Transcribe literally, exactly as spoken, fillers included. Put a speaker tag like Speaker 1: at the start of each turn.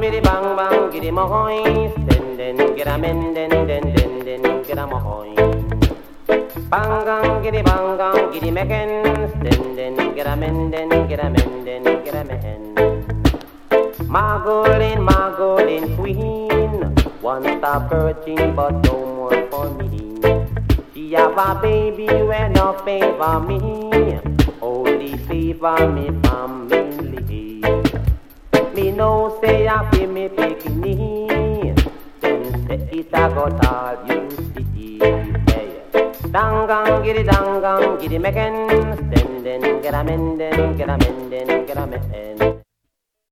Speaker 1: giddy bang bang, giddy mohoy. Den den get a men, den den den den get a mohoy. Bang giddy bang bang, giddy meckens. Den den get a men, den get a men, den get a men. Margolin, Margolin queen, one stop virgin but no more for me. She have a baby when no favor me, only favor me family. Me no say I feel me picking, then say it a got all you see. Hey, dangang giddy dangang giddy meckens, then then get a men, then get a men, then get a men.